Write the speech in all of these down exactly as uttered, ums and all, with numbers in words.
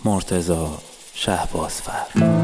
مرتضی شهبازفر.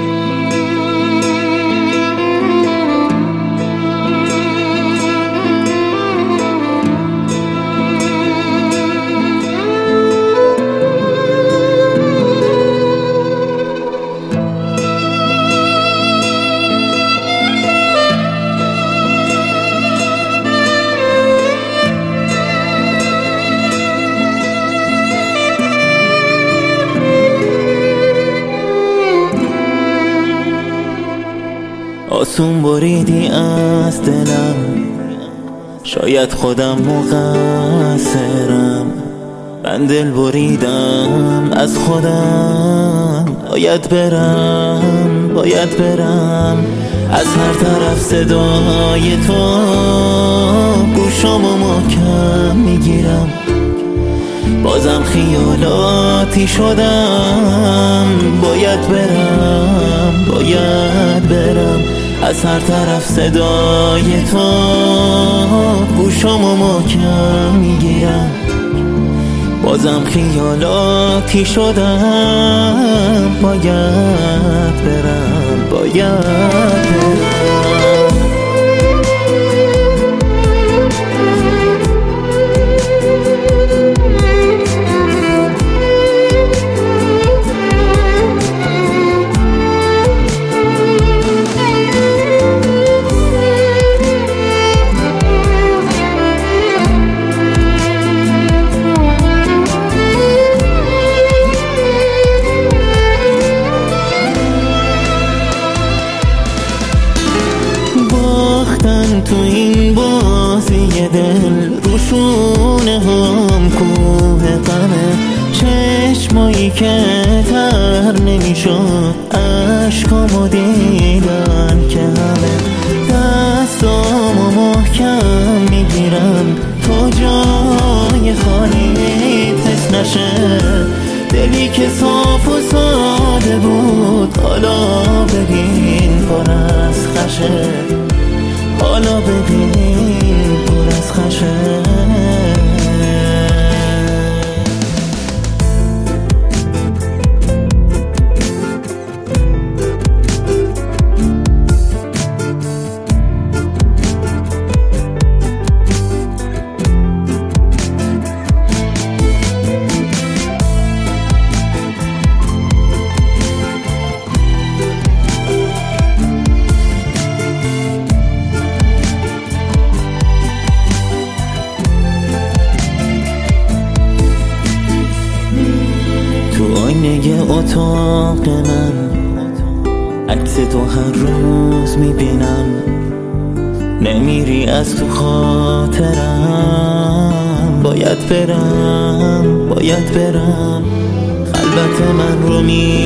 آسون بریدی از دلم، شاید خودم مقصرم. من دل بریدم از خودم، باید برم باید برم. از هر طرف صدای تو گوشامو محکم میگیرم، بازم خیالاتی شدم. باید برم باید برم. از هر طرف صدای تو گوشامو محکم میگیرم، بازم خیالاتی شدم. باید برم باید برم. تو این بازی دل روشونه هم کوه غمه، چشمایی که تر نمیشد عشقامو دیدن که همه. دستامو محکم میگیرم تو جای خالی پس نشه. دلی که صاف و ساده بود حالا ببین پر از خشه، حالا ببین پر از خشه. آینه اتاق من عکس تو هر روز میبینم، نمیری از تو خاطرم. باید برم باید برم. خلوت من رو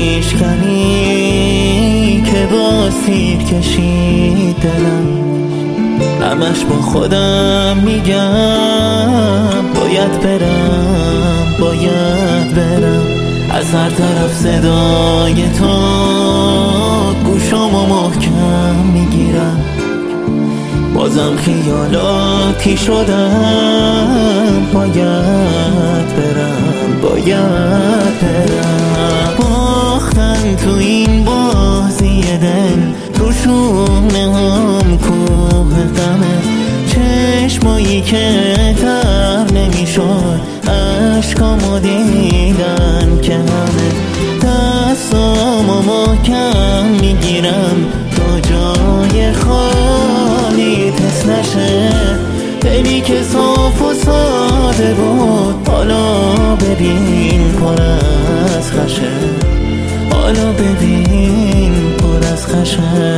میشکنی که باز تیر کشید دلم. همش با خودم میگم باید برم باید برم. از هر طرف صدای تو گوشامو محکم میگیرم، بازم خیالاتی شدم. باید برم باید برم. باختن تو این بازی دل روشونه هم کوه غمه، چشمایی که تر نمیشد عشقامو دیدن که همه. دستامو محکم میگیرم تا جای خالی تس نشه. دلی که صاف و ساده بود حالا ببین پر از خشه، حالا ببین پر از خشه.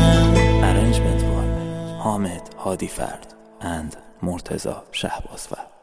Arrangement by حامد هادی فرد and مرتضی شهبازفر.